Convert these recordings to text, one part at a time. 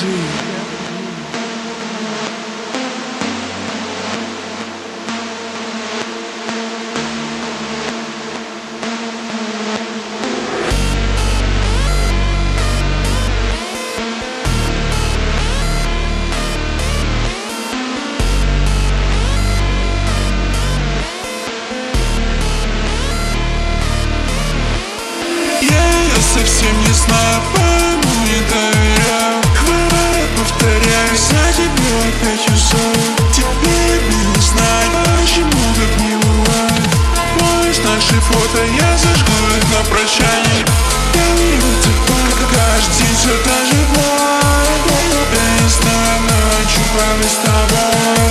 Совсем не знаю, почему не доверяю. Хватает, повторяю, за тебя опять усаю. Теперь не знаю, почему так не бывает. Пусть наши фото я зажгу их на прощание. Я вижу тебя, каждый день все та же боль. Я не знаю, ночью правда с тобой.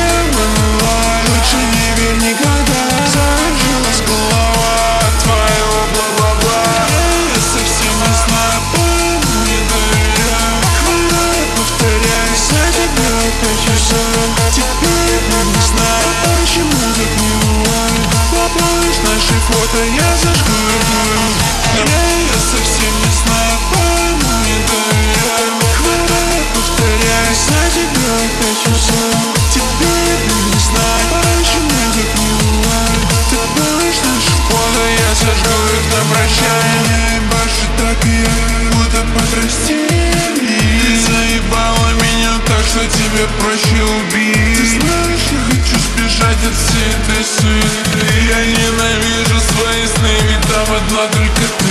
Лучше не верь никогда. Закружилась голова от твоего бла-бла-бла. Совсем не знаю, почему не доверяю. Хватает, повторяю, за тебя опять усаю. Теперь не знаю, почему так не бывает. Пусть наши фото я зажгу их. Я совсем не знаю, почему не доверяю. Хватает, повторяю, за тебя опять усаю. Теперь не знаю, почему так не бывает. Пусть наши фото я зажгу их на прощание. Так и я, будто подрастили. Ты заебала меня так, что тебе проще убить. Ты знаешь, я хочу сбежать от всей этой суеты. Я ненавижу свои сны, ведь там одна только ты.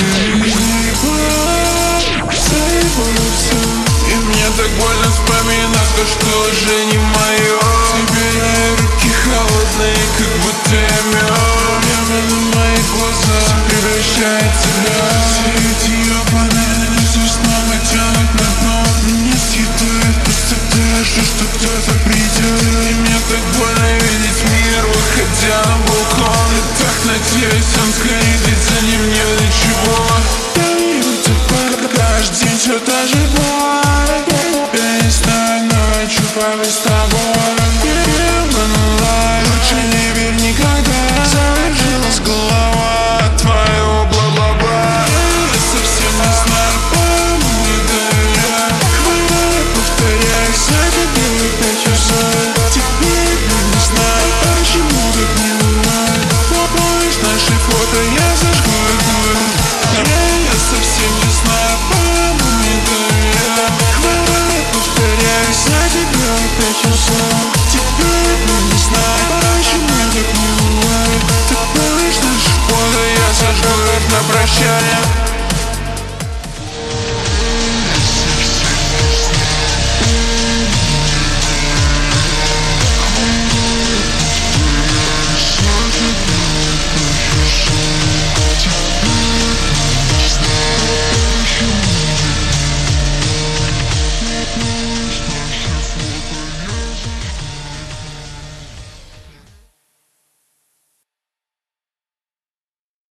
Заебала все. И мне так больно вспоминать то, что уже не мое. Теперь мои руки холодные, как будто я мёртв. Прямо на мои глаза превращает тебя. Все эти ёбаные низы снова тянут на дно. Меня съедает пустота, что кто-то придет. И мне так больно видеть мир, выходя на балкон. И так надеюсь, он сгорит, ведь за ним нет